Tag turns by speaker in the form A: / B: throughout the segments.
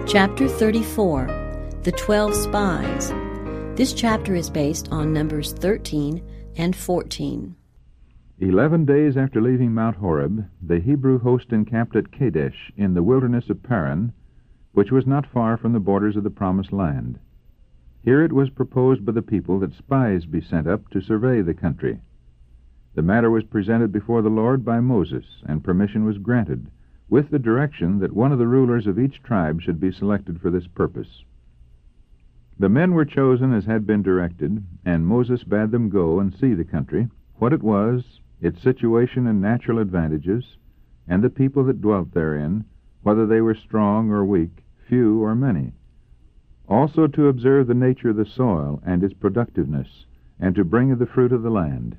A: Chapter 34, The 12 Spies. This chapter is based on Numbers 13 and 14.
B: 11 days after leaving Mount Horeb, the Hebrew host encamped at Kadesh in the wilderness of Paran, which was not far from the borders of the Promised Land. Here it was proposed by the people that spies be sent up to survey the country. The matter was presented before the Lord by Moses, and permission was granted, with the direction that one of the rulers of each tribe should be selected for this purpose. The men were chosen as had been directed, and Moses bade them go and see the country, what it was, its situation and natural advantages, and the people that dwelt therein, whether they were strong or weak, few or many. Also to observe the nature of the soil and its productiveness, and to bring of the fruit of the land.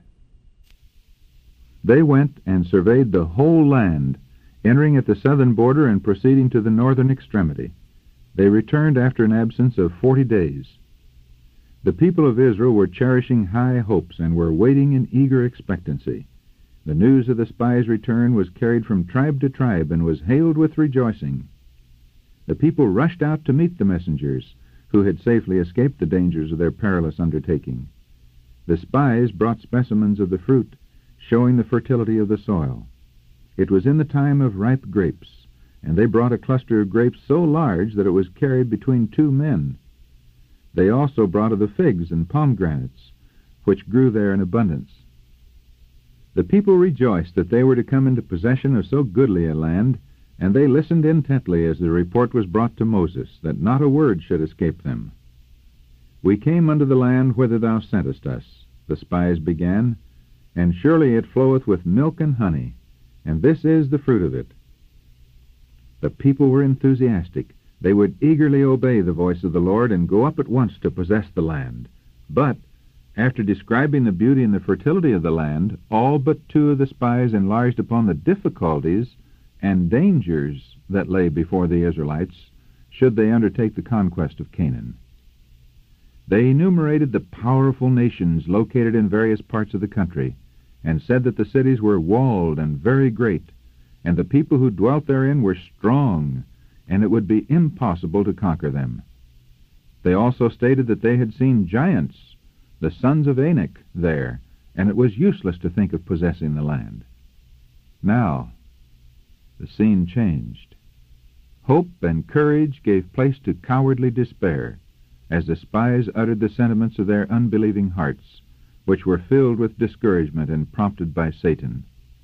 B: They went and surveyed the whole land, entering at the southern border and proceeding to the northern extremity. They returned after an absence of 40 days. The people of Israel were cherishing high hopes and were waiting in eager expectancy. The news of the spies' return was carried from tribe to tribe and was hailed with rejoicing. The people rushed out to meet the messengers, who had safely escaped the dangers of their perilous undertaking. The spies brought specimens of the fruit, showing the fertility of the soil. It was in the time of ripe grapes, and they brought a cluster of grapes so large that it was carried between 2 men. They also brought of the figs and pomegranates, which grew there in abundance. The people rejoiced that they were to come into possession of so goodly a land, and they listened intently as the report was brought to Moses, that not a word should escape them. "We came unto the land whither thou sentest us," the spies began, "and surely it floweth with milk and honey, and this is the fruit of it." The people were enthusiastic. They would eagerly obey the voice of the Lord and go up at once to possess the land. But, after describing the beauty and the fertility of the land, all but 2 of the spies enlarged upon the difficulties and dangers that lay before the Israelites should they undertake the conquest of Canaan. They enumerated the powerful nations located in various parts of the country, and said that the cities were walled and very great, and the people who dwelt therein were strong, and it would be impossible to conquer them. They also stated that they had seen giants, the sons of Anak, there, and it was useless to think of possessing the land. Now, the scene changed. Hope and courage gave place to cowardly despair, as the spies uttered the sentiments of their unbelieving hearts, which were filled with discouragement and prompted by Satan.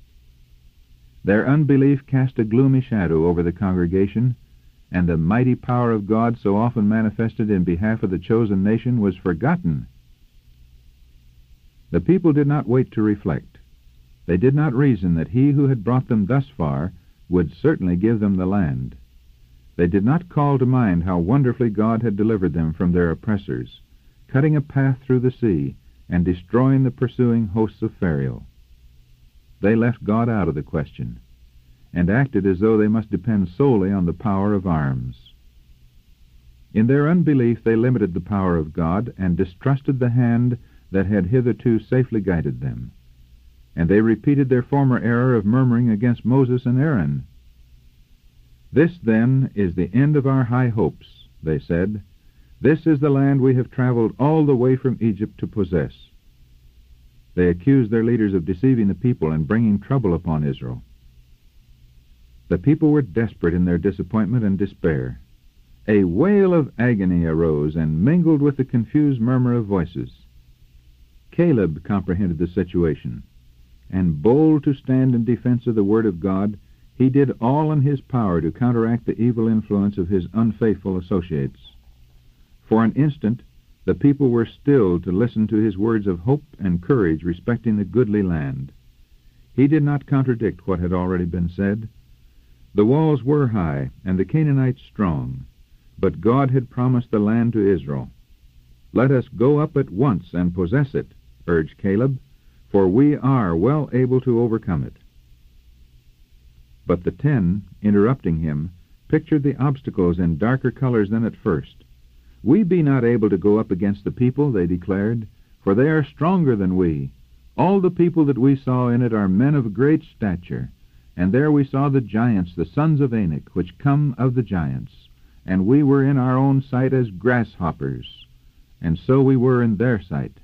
B: Their unbelief cast a gloomy shadow over the congregation, and the mighty power of God so often manifested in behalf of the chosen nation was forgotten. The people did not wait to reflect. They did not reason that he who had brought them thus far would certainly give them the land. They did not call to mind how wonderfully God had delivered them from their oppressors, cutting a path through the sea and destroying the pursuing hosts of Pharaoh. They left God out of the question, and acted as though they must depend solely on the power of arms. In their unbelief they limited the power of God and distrusted the hand that had hitherto safely guided them. And they repeated their former error of murmuring against Moses and Aaron. "This, then, is the end of our high hopes," they said. "This is the land we have traveled all the way from Egypt to possess." They accused their leaders of deceiving the people and bringing trouble upon Israel. The people were desperate in their disappointment and despair. A wail of agony arose and mingled with the confused murmur of voices. Caleb comprehended the situation, and bold to stand in defense of the Word of God, he did all in his power to counteract the evil influence of his unfaithful associates. For an instant, the people were stilled to listen to his words of hope and courage respecting the goodly land. He did not contradict what had already been said. The walls were high, and the Canaanites strong, but God had promised the land to Israel. "Let us go up at once and possess it," urged Caleb, "for we are well able to overcome it." But the 10, interrupting him, pictured the obstacles in darker colors than at first. "We be not able to go up against the people," they declared, "for they are stronger than we. All the people that we saw in it are men of great stature, and there we saw the giants, the sons of Anak, which come of the giants, and we were in our own sight as grasshoppers, and so we were in their sight.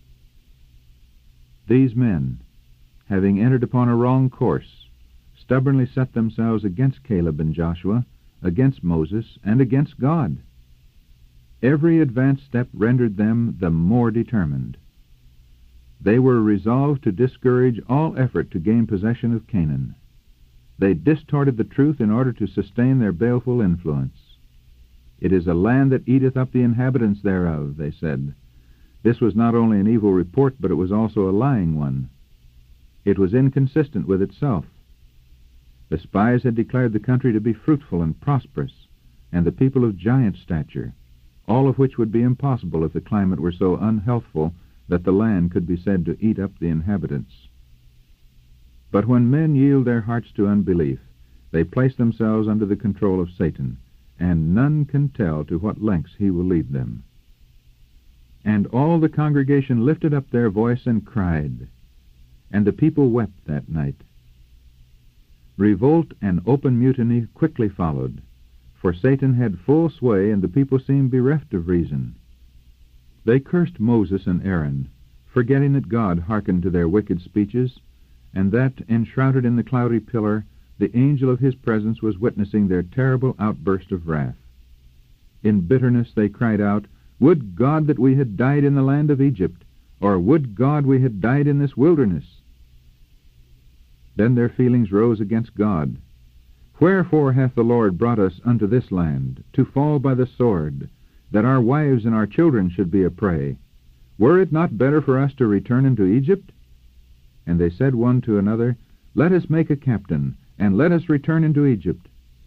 B: These men, having entered upon a wrong course, stubbornly set themselves against Caleb and Joshua, against Moses, and against God. Every advance step rendered them the more determined. They were resolved to discourage all effort to gain possession of Canaan. They distorted the truth in order to sustain their baleful influence. "It is a land that eateth up the inhabitants thereof," they said. This was not only an evil report, but it was also a lying one. It was inconsistent with itself. The spies had declared the country to be fruitful and prosperous, and the people of giant stature, all of which would be impossible if the climate were so unhealthful that the land could be said to eat up the inhabitants. But when men yield their hearts to unbelief, they place themselves under the control of Satan, and none can tell to what lengths he will lead them. And all the congregation lifted up their voice and cried, and the people wept that night. Revolt and open mutiny quickly followed, for Satan had full sway and the people seemed bereft of reason. They cursed Moses and Aaron, forgetting that God hearkened to their wicked speeches, and that, enshrouded in the cloudy pillar, the angel of his presence was witnessing their terrible outburst of wrath. In bitterness they cried out, "Would God that we had died in the land of Egypt, or would God we had died in this wilderness!" Then their feelings rose against God. "Wherefore hath the Lord brought us unto this land, to fall by the sword, that our wives and our children should be a prey? Were it not better for us to return into Egypt?" And they said one to another, "Let us make a captain, and let us return into Egypt."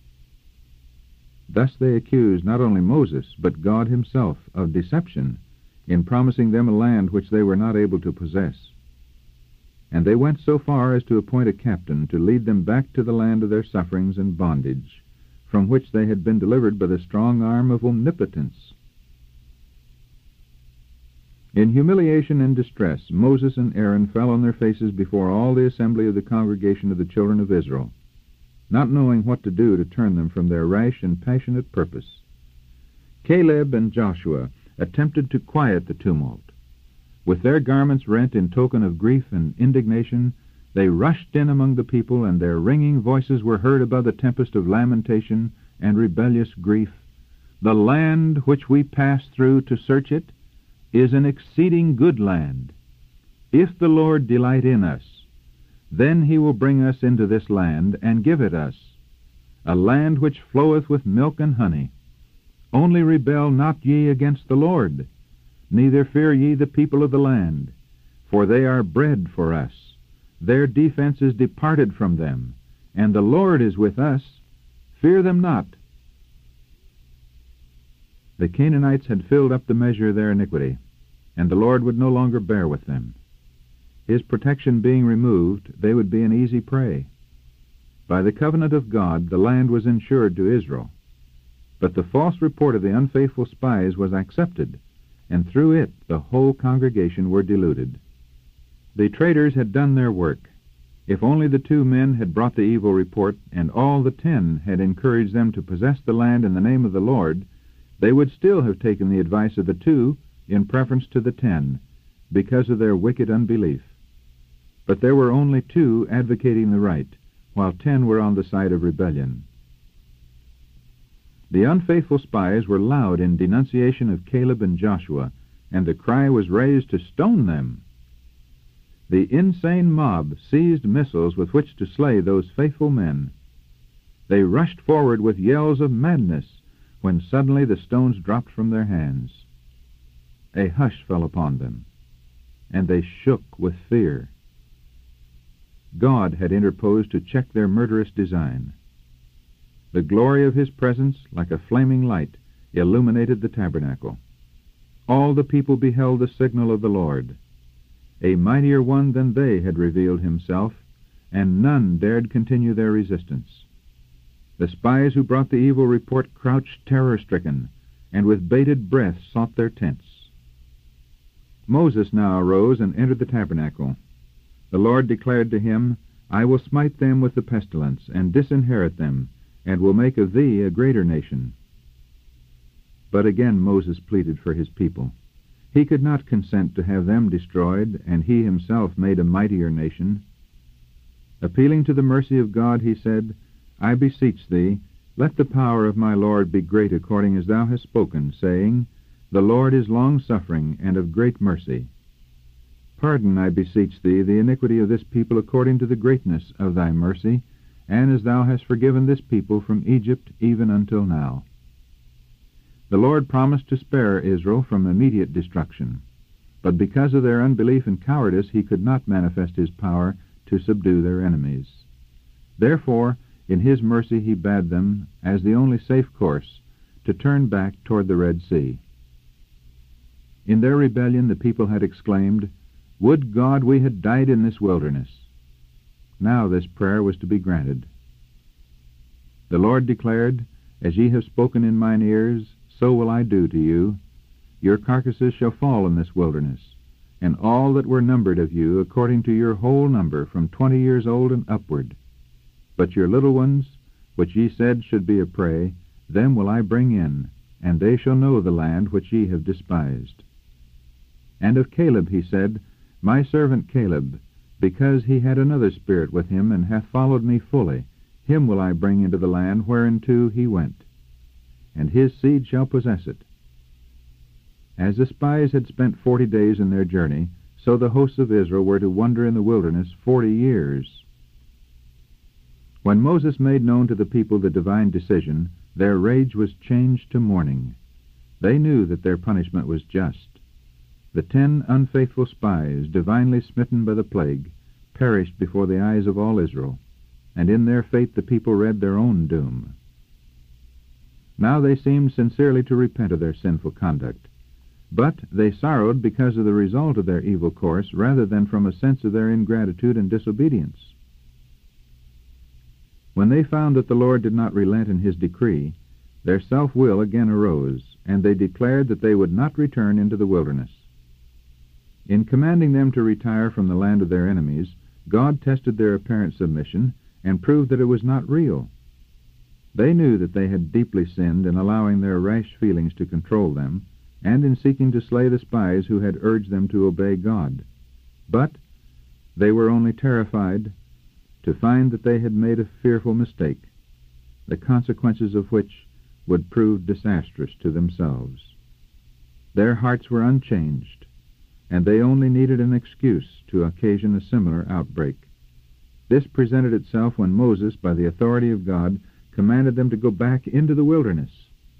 B: Thus they accused not only Moses, but God himself of deception in promising them a land which they were not able to possess. And they went so far as to appoint a captain to lead them back to the land of their sufferings and bondage, from which they had been delivered by the strong arm of omnipotence. In humiliation and distress, Moses and Aaron fell on their faces before all the assembly of the congregation of the children of Israel, not knowing what to do to turn them from their rash and passionate purpose. Caleb and Joshua attempted to quiet the tumult. With their garments rent in token of grief and indignation, they rushed in among the people, and their ringing voices were heard above the tempest of lamentation and rebellious grief. "The land which we passed through to search it is an exceeding good land. If the Lord delight in us, then he will bring us into this land and give it us, a land which floweth with milk and honey. Only rebel not ye against the Lord, neither fear ye the people of the land, for they are bread for us. Their defense is departed from them, and the Lord is with us. Fear them not." The Canaanites had filled up the measure of their iniquity, and the Lord would no longer bear with them. His protection being removed, they would be an easy prey. By the covenant of God, the land was insured to Israel. But the false report of the unfaithful spies was accepted, and through it the whole congregation were deluded. The traitors had done their work. If only the 2 men had brought the evil report, and all the 10 had encouraged them to possess the land in the name of the Lord, they would still have taken the advice of the 2 in preference to the 10, because of their wicked unbelief. But there were only 2 advocating the right, while 10 were on the side of rebellion. The unfaithful spies were loud in denunciation of Caleb and Joshua, and the cry was raised to stone them. The insane mob seized missiles with which to slay those faithful men. They rushed forward with yells of madness, when suddenly the stones dropped from their hands. A hush fell upon them, and they shook with fear. God had interposed to check their murderous design. The glory of his presence, like a flaming light, illuminated the tabernacle. All the people beheld the signal of the Lord. A mightier one than they had revealed himself, and none dared continue their resistance. The spies who brought the evil report crouched terror-stricken, and with bated breath sought their tents. Moses now arose and entered the tabernacle. The Lord declared to him, "I will smite them with the pestilence, and disinherit them, and will make of thee a greater nation." But again Moses pleaded for his people. He could not consent to have them destroyed, and he himself made a mightier nation. Appealing to the mercy of God, he said, I beseech thee, let the power of my Lord be great according as thou hast spoken, saying, The Lord is long-suffering and of great mercy. Pardon, I beseech thee, the iniquity of this people according to the greatness of thy mercy, and as thou hast forgiven this people from Egypt even until now. The Lord promised to spare Israel from immediate destruction, but because of their unbelief and cowardice he could not manifest his power to subdue their enemies. Therefore, in his mercy he bade them, as the only safe course, to turn back toward the Red Sea. In their rebellion the people had exclaimed, Would God we had died in this wilderness! Now this prayer was to be granted. The Lord declared, As ye have spoken in mine ears, so will I do to you. Your carcasses shall fall in this wilderness, and all that were numbered of you, according to your whole number, from 20 years old and upward. But your little ones, which ye said should be a prey, them will I bring in, and they shall know the land which ye have despised. And of Caleb he said, My servant Caleb, because he had another spirit with him, and hath followed me fully, him will I bring into the land whereinto he went, and his seed shall possess it. As the spies had spent 40 days in their journey, so the hosts of Israel were to wander in the wilderness 40 years. When Moses made known to the people the divine decision, their rage was changed to mourning. They knew that their punishment was just. The 10 unfaithful spies, divinely smitten by the plague, perished before the eyes of all Israel, and in their fate the people read their own doom. Now they seemed sincerely to repent of their sinful conduct, but they sorrowed because of the result of their evil course rather than from a sense of their ingratitude and disobedience. When they found that the Lord did not relent in his decree, their self-will again arose, and they declared that they would not return into the wilderness. In commanding them to retire from the land of their enemies, God tested their apparent submission and proved that it was not real. They knew that they had deeply sinned in allowing their rash feelings to control them, and in seeking to slay the spies who had urged them to obey God. But they were only terrified to find that they had made a fearful mistake, the consequences of which would prove disastrous to themselves. Their hearts were unchanged, and they only needed an excuse to occasion a similar outbreak. This presented itself when Moses, by the authority of God, commanded them to go back into the wilderness.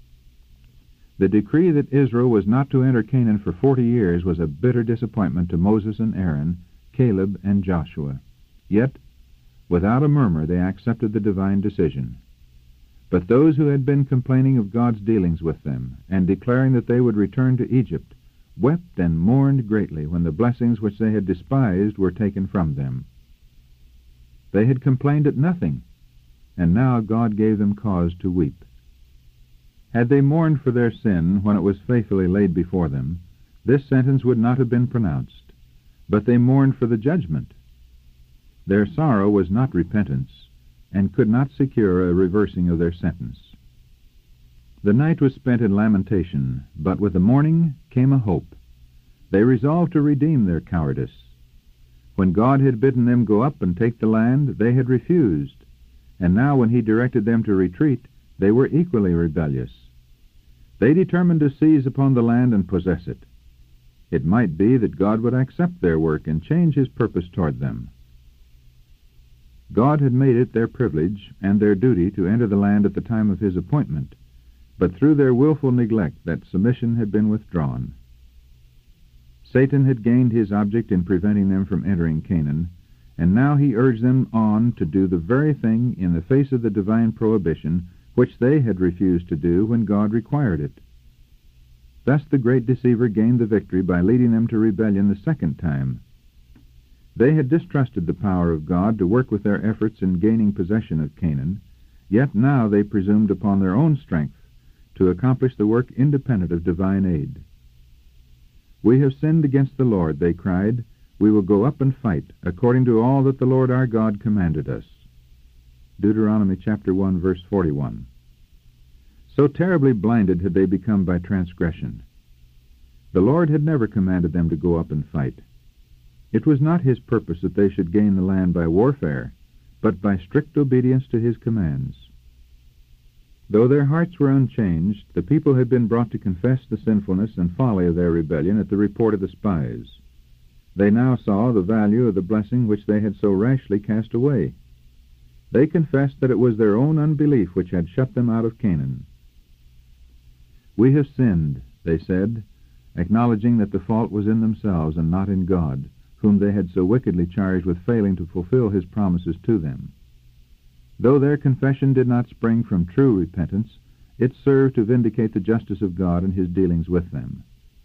B: The decree that Israel was not to enter Canaan for 40 years was a bitter disappointment to Moses and Aaron, Caleb and Joshua. Yet, without a murmur, they accepted the divine decision. But those who had been complaining of God's dealings with them, and declaring that they would return to Egypt, wept and mourned greatly when the blessings which they had despised were taken from them. They had complained at nothing, and now God gave them cause to weep. Had they mourned for their sin when it was faithfully laid before them, this sentence would not have been pronounced, but they mourned for the judgment. Their sorrow was not repentance, and could not secure a reversing of their sentence. The night was spent in lamentation, but with the morning came a hope. They resolved to redeem their cowardice. When God had bidden them go up and take the land, they had refused, and now when he directed them to retreat, they were equally rebellious. They determined to seize upon the land and possess it. It might be that God would accept their work and change his purpose toward them. God had made it their privilege and their duty to enter the land at the time of his appointment, but through their willful neglect that submission had been withdrawn. Satan had gained his object in preventing them from entering Canaan, and now he urged them on to do the very thing in the face of the divine prohibition which they had refused to do when God required it. Thus the great deceiver gained the victory by leading them to rebellion the second time. They had distrusted the power of God to work with their efforts in gaining possession of Canaan, yet now they presumed upon their own strength to accomplish the work independent of divine aid. "We have sinned against the Lord," they cried. "We will go up and fight, according to all that the Lord our God commanded us." Deuteronomy chapter 1, verse 41. So terribly blinded had they become by transgression. The Lord had never commanded them to go up and fight. It was not his purpose that they should gain the land by warfare, but by strict obedience to his commands. Though their hearts were unchanged, the people had been brought to confess the sinfulness and folly of their rebellion at the report of the spies. They now saw the value of the blessing which they had so rashly cast away. They confessed that it was their own unbelief which had shut them out of Canaan. "We have sinned," they said, acknowledging that the fault was in themselves and not in God, whom they had so wickedly charged with failing to fulfill his promises to them. Though their confession did not spring from true repentance, it served to vindicate the justice of God in his dealings with them.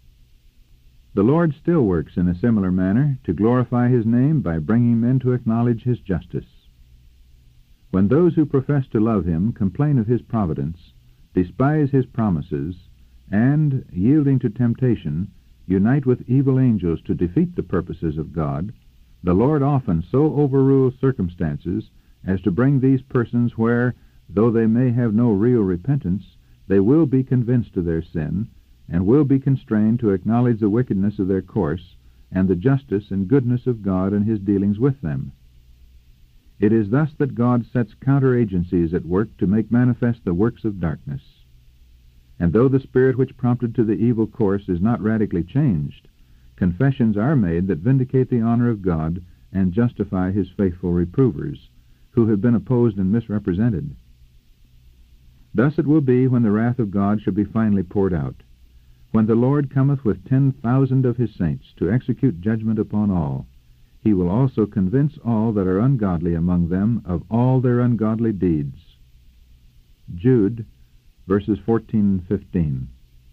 B: The Lord still works in a similar manner to glorify his name by bringing men to acknowledge his justice. When those who profess to love him complain of his providence, despise his promises, and, yielding to temptation, unite with evil angels to defeat the purposes of God, the Lord often so overrules circumstances as to bring these persons where, though they may have no real repentance, they will be convinced of their sin, and will be constrained to acknowledge the wickedness of their course, and the justice and goodness of God in his dealings with them. It is thus that God sets counter-agencies at work to make manifest the works of darkness. And though the spirit which prompted to the evil course is not radically changed, confessions are made that vindicate the honor of God and justify his faithful reprovers, who have been opposed and misrepresented. Thus it will be when the wrath of God shall be finally poured out, when the Lord cometh with 10,000 of his saints to execute judgment upon all. He will also convince all that are ungodly among them of all their ungodly deeds. Jude, verses 14 and 15.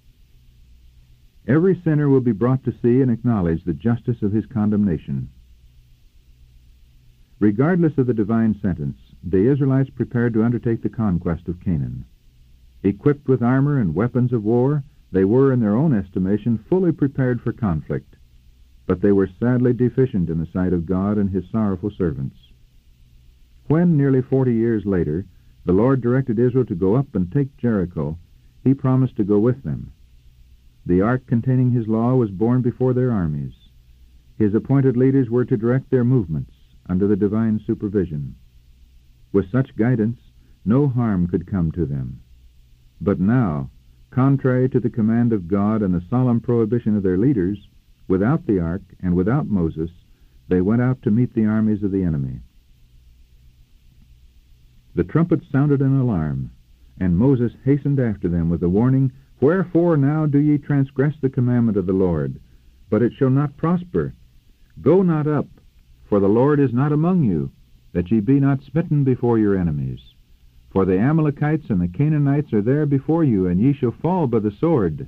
B: Every sinner will be brought to see and acknowledge the justice of his condemnation. Regardless of the divine sentence, the Israelites prepared to undertake the conquest of Canaan. Equipped with armor and weapons of war, they were, in their own estimation, fully prepared for conflict, but they were sadly deficient in the sight of God and his sorrowful servants. When, nearly 40 years later, the Lord directed Israel to go up and take Jericho, he promised to go with them. The ark containing his law was borne before their armies. His appointed leaders were to direct their movements under the divine supervision. With such guidance, no harm could come to them. But now, contrary to the command of God and the solemn prohibition of their leaders, without the ark and without Moses, they went out to meet the armies of the enemy. The trumpet sounded an alarm, and Moses hastened after them with the warning, "Wherefore now do ye transgress the commandment of the Lord? But it shall not prosper. Go not up, for the Lord is not among you, that ye be not smitten before your enemies. For the Amalekites and the Canaanites are there before you, and ye shall fall by the sword."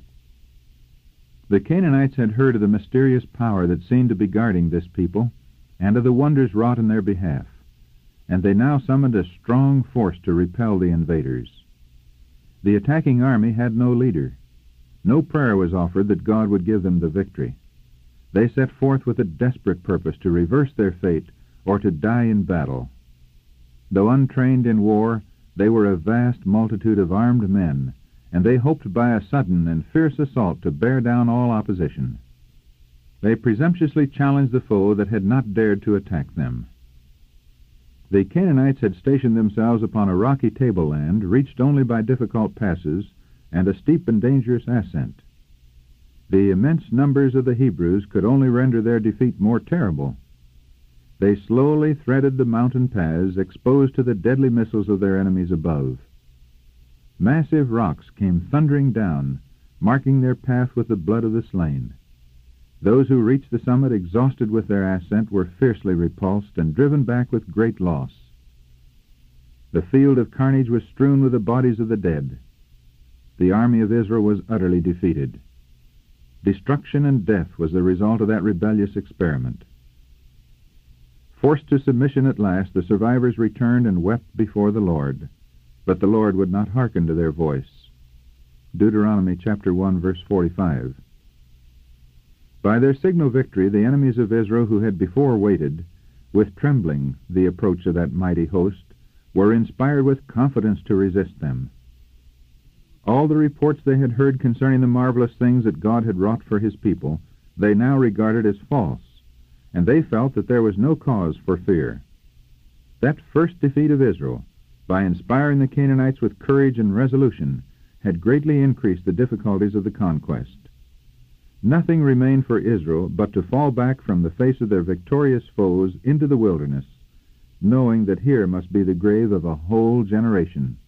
B: The Canaanites had heard of the mysterious power that seemed to be guarding this people, and of the wonders wrought in their behalf, and they now summoned a strong force to repel the invaders. The attacking army had no leader. No prayer was offered that God would give them the victory. They set forth with a desperate purpose to reverse their fate or to die in battle. Though untrained in war, they were a vast multitude of armed men, and they hoped by a sudden and fierce assault to bear down all opposition. They presumptuously challenged the foe that had not dared to attack them. The Canaanites had stationed themselves upon a rocky tableland reached only by difficult passes and a steep and dangerous ascent. The immense numbers of the Hebrews could only render their defeat more terrible. They slowly threaded the mountain paths exposed to the deadly missiles of their enemies above. Massive rocks came thundering down, marking their path with the blood of the slain. Those who reached the summit exhausted with their ascent were fiercely repulsed and driven back with great loss. The field of carnage was strewn with the bodies of the dead. The army of Israel was utterly defeated. Destruction and death was the result of that rebellious experiment. Forced to submission at last, the survivors returned and wept before the Lord. But the Lord would not hearken to their voice. Deuteronomy chapter 1, verse 45. By their signal victory, the enemies of Israel who had before waited, with trembling, the approach of that mighty host, were inspired with confidence to resist them. All the reports they had heard concerning the marvelous things that God had wrought for his people, they now regarded as false, and they felt that there was no cause for fear. That first defeat of Israel, by inspiring the Canaanites with courage and resolution, had greatly increased the difficulties of the conquest. Nothing remained for Israel but to fall back from the face of their victorious foes into the wilderness, knowing that here must be the grave of a whole generation.